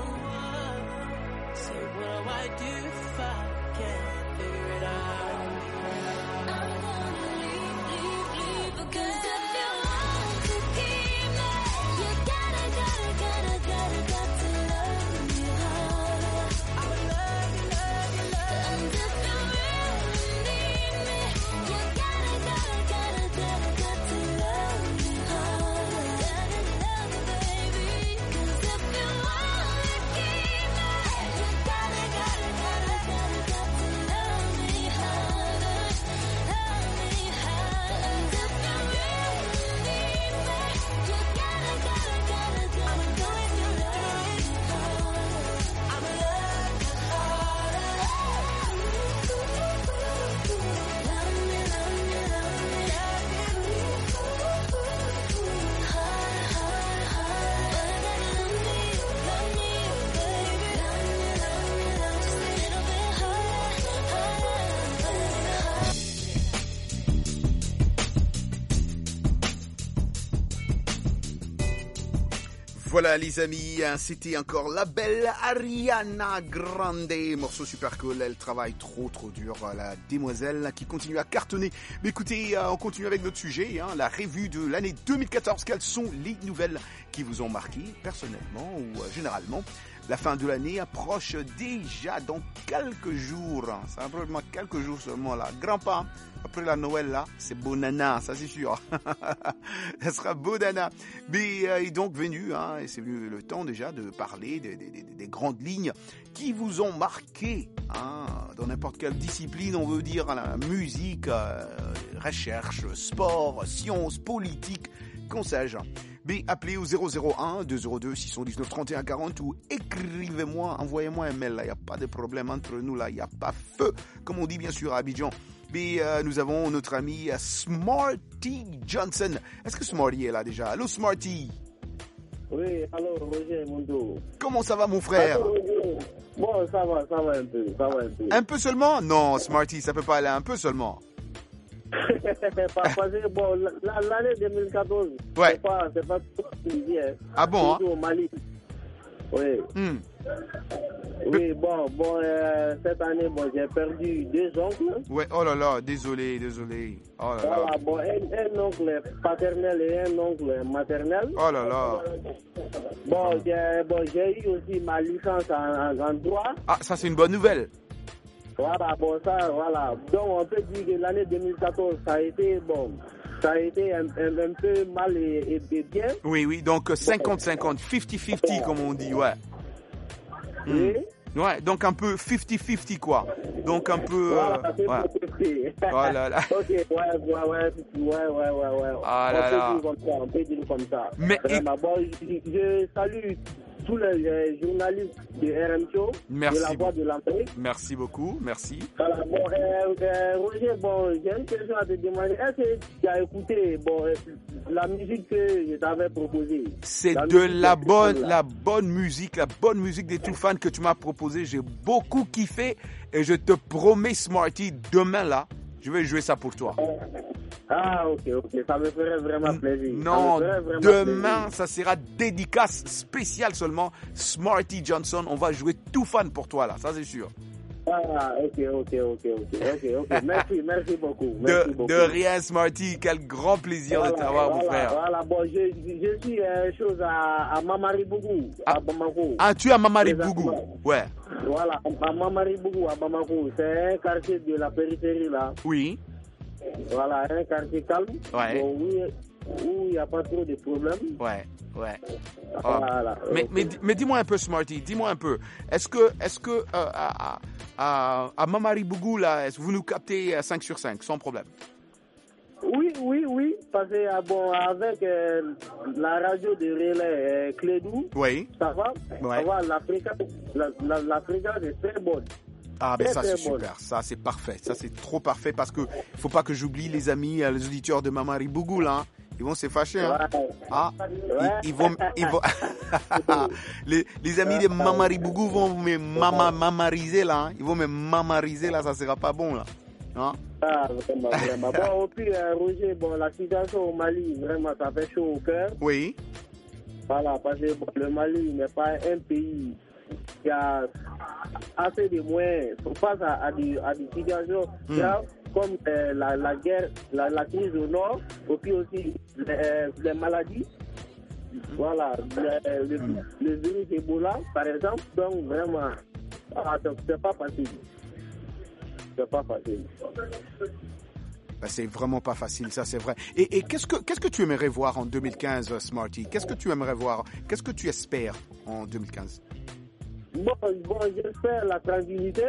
Say, what do I do if I can't figure it out? I'm gonna leave, leave, leave because if you want to keep me, you gotta, gotta, gotta, gotta, got to love me harder. I would love you, love you, love you. And if you really need me, you gotta, gotta, gotta, gotta, got to love me harder. Gotta love me, baby. 'Cause if you want to keep me, you gotta, gotta, gotta, gotta, got to love me harder. Love me harder. And if you really need me, you gotta, gotta, gotta, gotta, do it, you love me harder. I'ma love you harder. Love me, love me, love me, love you. Harder, harder, harder. Love me, love me, baby. Love me, love me, love just a little bit harder, harder. Voilà les amis, hein, c'était encore la belle Ariana Grande, morceau super cool, elle travaille trop trop dur, la demoiselle qui continue à cartonner. Mais écoutez, euh, on continue avec notre sujet, hein, la revue de l'année deux mille quatorze, quelles sont les nouvelles qui vous ont marqué personnellement ou euh, généralement? La fin de l'année approche déjà dans quelques jours, c'est probablement quelques jours seulement là. Grand-pa, après la Noël là, c'est Bonana, ça c'est sûr. Ça sera Bonana. Mais euh, est donc venu, hein, et c'est venu le temps déjà de parler des, des, des, des grandes lignes qui vous ont marqué, hein, dans n'importe quelle discipline, on veut dire la musique, euh, recherche, sport, sciences, politique, qu'on sais-je. B, appelez au zéro zéro un deux zéro deux six un neuf trente et un quarante ou écrivez-moi, envoyez-moi un mail, là, il n'y a pas de problème entre nous, là, il n'y a pas feu, comme on dit bien sûr à Abidjan. B, euh, nous avons notre ami euh, Smarty Johnson. Est-ce que Smarty est là déjà? Allô Smarty? Oui, alors Roger Mondo. Comment ça va mon frère? Allô, Roger. Bon, ça va, ça va un peu, ça va un peu. Un peu seulement? Non, Smarty, ça peut pas aller un peu seulement. Parce que bon, l'année deux mille quatorze, ouais. c'est pas, c'est pas tout ce qu'il dit, hein. Ah bon, hein? Au Mali. Oui. Hmm. Oui, bon, bon, euh, cette année, bon, j'ai perdu deux oncles. Ouais, oh là là, désolé, désolé. Oh là voilà, là. bon, un, un oncle paternel et un oncle maternel. Oh là là. Bon, j'ai, bon, j'ai eu aussi ma licence en, en, en droit. Ah, ça c'est une bonne nouvelle. Voilà, bon, ça, voilà. Donc, on peut dire que l'année deux mille quatorze, ça a été, bon, ça a été un, un, un peu mal et, et bien. Oui, oui, donc cinquante cinquante, cinquante cinquante, comme on dit, ouais. Oui. Mmh. Ouais, donc un peu cinquante cinquante, quoi. Donc un peu... Voilà, euh, c'est ouais. Oh là là. Ok, ouais, ouais, ouais, ouais, ouais, ouais, ouais. Ah on là peut là. dire comme ça, on peut dire comme ça. Mais... Vraiment, bon, je, je salue tous les, les journalistes de R M Show, merci de la Voix de l'Amérique. Merci beaucoup, merci. Voilà, bon, euh, euh, Roger, bon, j'ai une question à te demander. Est-ce que tu as écouté, bon, euh, la musique que je t'avais proposée? C'est de la bonne, la bonne musique, la bonne musique des tout fans que tu m'as proposé. J'ai beaucoup kiffé et je te promets, Smarty, demain là, je vais jouer ça pour toi. Ah, ok, ok, ça me ferait vraiment plaisir. Non, vraiment demain, plaisir. ça sera dédicace spéciale seulement. Smarty Johnson, on va jouer tout fan pour toi là, ça c'est sûr. Ah, ok, ok, ok, ok, ok, ok. Merci, merci beaucoup. Merci de, beaucoup. de rien, Smarty, quel grand plaisir voilà, de t'avoir, voilà, mon frère. Voilà, bon, je, je suis euh, chose à, à Mamaribougou, à Bamako. Ah, tu es à Mamaribougou, ouais. Voilà, à Mamaribougou, à Bamako. C'est un quartier de la périphérie là. Oui. Voilà, un quartier calme. Ouais. Bon, oui, où il n'y a pas trop de problèmes. Ouais, ouais. Oh. Voilà. Mais, Okay. mais, mais dis-moi un peu, Smarty, dis-moi un peu. Est-ce que, est-ce que euh, à, à, à Mamaribougou, là, est-ce que vous nous captez à cinq sur cinq, sans problème? Oui, oui, oui, parce que ah, bon, avec euh, la radio de relais euh, Clédou, oui. ça va, ouais. ça va, la fréquence, la, la, la fréquence est très bonne. Ah ben très, ça c'est super, bonne. Ça c'est parfait, ça c'est trop parfait parce que faut pas que j'oublie les amis, les auditeurs de Mamaribougou là, hein. Ils vont se fâcher. Hein. Ouais. Ah, ouais. ils, ils vont, ils vont... les, les amis de Mamaribougou vont me mama, mamariser là, hein. Ils vont me mamariser là, ça sera pas bon là. Hein? Ah, vraiment, vraiment. Bon, puis, euh, Roger, bon, la situation au Mali, vraiment, ça fait chaud au cœur. Oui. Voilà, parce que bon, le Mali n'est pas un pays qui a assez de moyens face à, à, des, à des situations Mm. graves comme euh, la, la guerre, la, la crise au nord, et puis aussi les, les maladies. Voilà, le, le, le virus Ebola, par exemple. Donc, vraiment, ah, c'est pas facile. C'est pas facile. Ben, c'est vraiment pas facile, ça c'est vrai. Et, et qu'est-ce que qu'est-ce que tu aimerais voir en deux mille quinze, Smarty? Qu'est-ce que tu aimerais voir? Qu'est-ce que tu espères en deux mille quinze? Bon, bon, j'espère la tranquillité.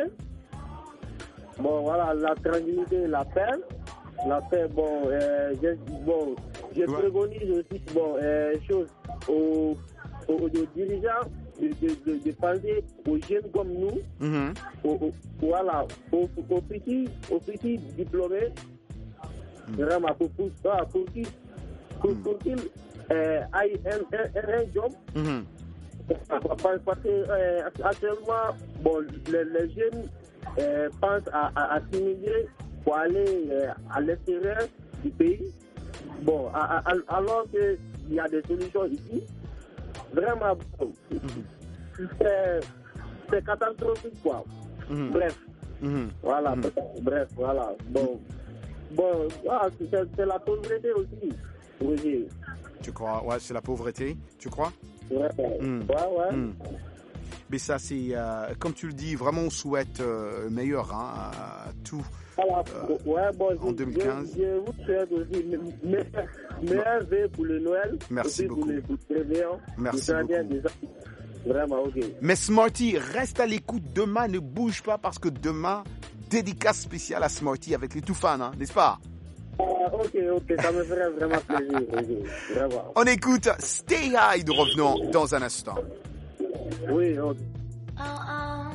Bon, voilà, la tranquillité, la paix. La paix, bon, euh, je, bon, je Ouais. préconise aussi, bon, euh, chose aux, aux, aux dirigeants de, de, de, de penser aux jeunes comme nous, Mhm. aux, aux- voilà, aux, aux petits, aux petits diplômés, vraiment, pour, pour, ah, pour qu'ils pour, pour qu'ils, euh, aient un, un, un job. Mhm. Parce parce que euh, actuellement, bon, les, les jeunes euh, pensent à, à, à s'immigrer pour aller euh, à l'extérieur du pays. Bon, à- à- alors qu'il y a des solutions ici. Vraiment, bon, c'est, c'est catastrophique, quoi. Mhm. Bref, Mhm. voilà, Mhm. bref, voilà. Bon, bon ah, c'est, c'est la pauvreté aussi. Oui, Tu crois? Ouais, c'est la pauvreté, tu crois? ouais, Mm. ouais, ouais. Mm. Mais ça, c'est, euh, comme tu le dis, vraiment on souhaite euh, meilleur hein, à tout. Voilà, Euh, ouais, bon, en je- deux mille quinze. Je, je vous souhaite aussi me- me- meilleurs vœux pour le Noël. Merci aussi beaucoup. Pour le, pour le réveillon. Merci Le trente et un beaucoup. décembre. Vraiment, ok. Mais Smarty, reste à l'écoute demain, ne bouge pas parce que demain, dédicace spéciale à Smarty avec les tout fans, hein, n'est-ce pas? Ah, ok, ok, ça me ferait vraiment plaisir. ok, Vraiment. On écoute Stay High, nous revenons dans un instant. Oui, ok. Oh oh,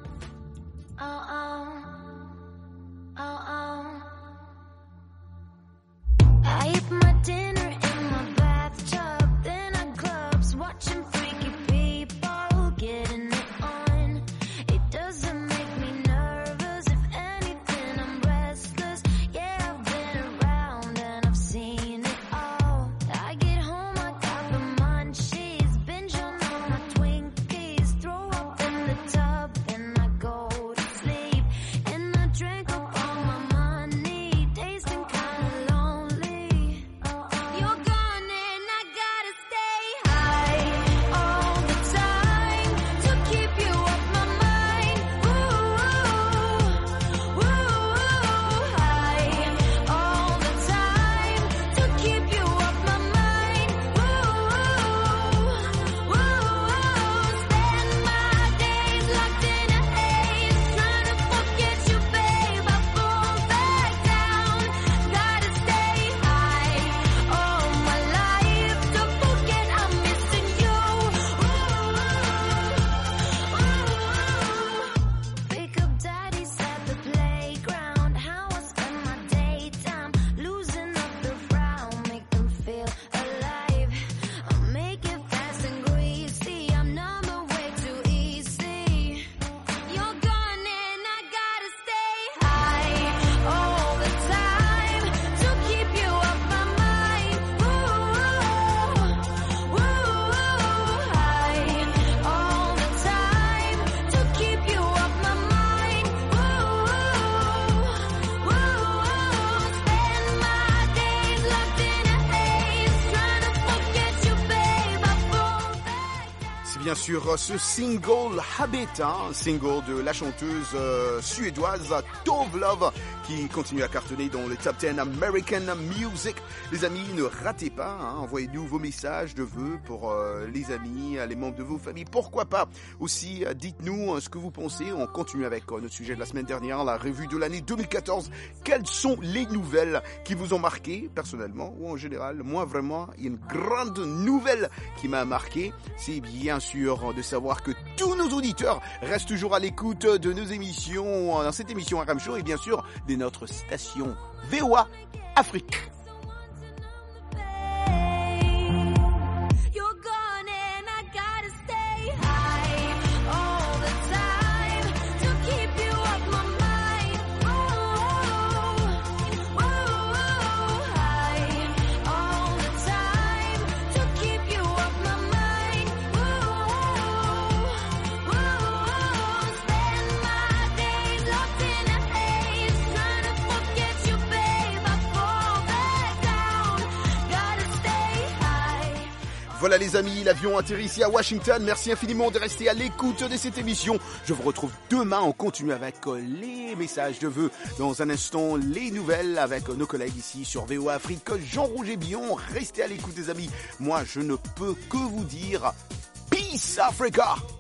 oh oh, oh oh. I eat my dinner in my bathtub, then I clubs watching freaky people getting it on. It doesn't make me nervous, if anything I'm restless. Yeah, I've been around and I've seen it all. I get home, I got the munchies, binge on all my Twinkies, throw up in the tub, then I go to sleep. And I drank up all my money, days been kinda lonely. You're gone and I gotta stay high all the time to keep you off my mind. Ooh, ooh, high all the time to keep you off my mind. Ooh, ooh, spend my days locked in a haze, trying to forget you, babe. I fall back down, gotta stay high all my life to forget I'm missing you. Wake up, daddy's at the playground. How I spend my daytime, losing up the frown, make them feel alive. I'll make it fast and greasy. I'm number way too easy. You're gone and I gotta stay high all the time to keep you off my mind. Ooh, ooh, high all the time to keep you off my mind. Ooh, ooh, spend my days locked in a haze, trying to forget you, babe. I fall back. C'est bien sûr euh, ce single Habit, hein, single de la chanteuse euh, suédoise Tove Love qui continue à cartonner dans le top dix American Music. Les amis, ne ratez pas, hein, envoyez-nous vos messages de vœux pour euh, les amis, euh, les membres de vos familles, pourquoi pas. Aussi, euh, dites-nous euh, ce que vous pensez. On continue avec euh, notre sujet de la semaine dernière, la revue de l'année deux mille quatorze. Quelles sont les nouvelles qui vous ont marqué personnellement ou en général? Moi, vraiment, il y a une grande nouvelle qui m'a marqué. C'est bien sûr de savoir que tous nos auditeurs restent toujours à l'écoute de nos émissions, dans cette émission R M Show et bien sûr de notre station V O A Afrique. You're gone and I gotta stay high all the time to keep you off my mind. Ooh, Voilà les amis, l'avion atterrit ici à Washington. Merci infiniment de rester à l'écoute de cette émission. Je vous retrouve demain. On continue avec les messages de vœux. Dans un instant, les nouvelles avec nos collègues ici sur V O A Afrique. Jean-Roger Billon, restez à l'écoute les amis. Moi, je ne peux que vous dire Peace Africa.